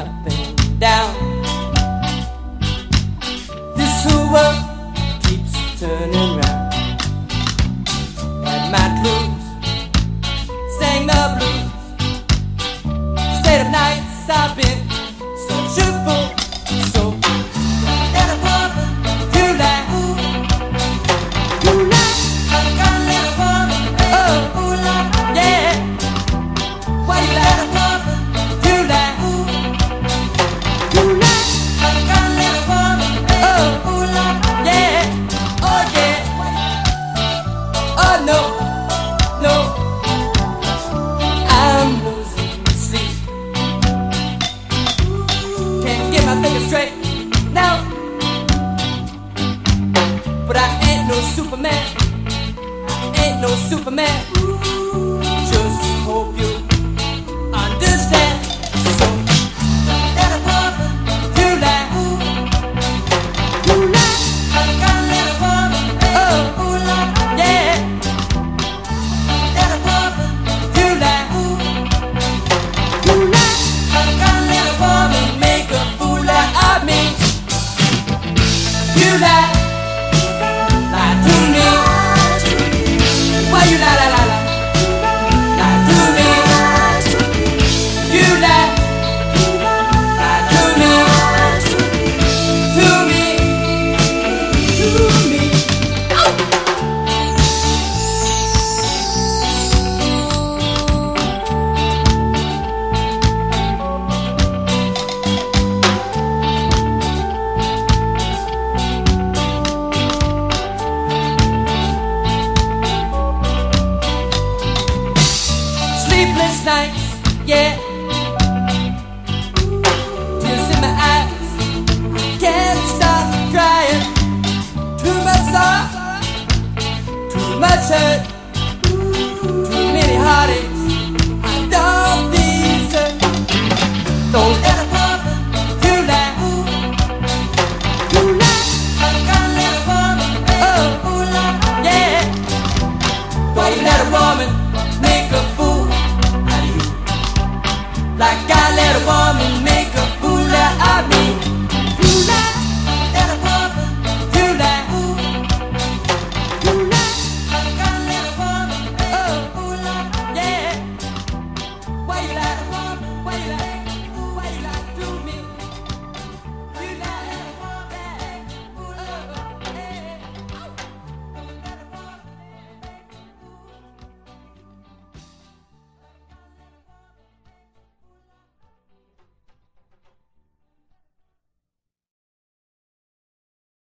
up and down. This whole world keeps turning round. At my blues, sang the blues. State of nights I've been so truthful, so straight now, but I ain't no Superman. I ain't no Superman. Just hope you understand. So you lie, oh yeah, you lie, make a fool out of me. You lie, lie to me. Why you lie, lie, lie, lie? Lie to me. You lie, lie to me. To me, to me. Sleepless nights, yeah. Tears in my eyes, can't stop crying. Too much sorrow, too much hurt.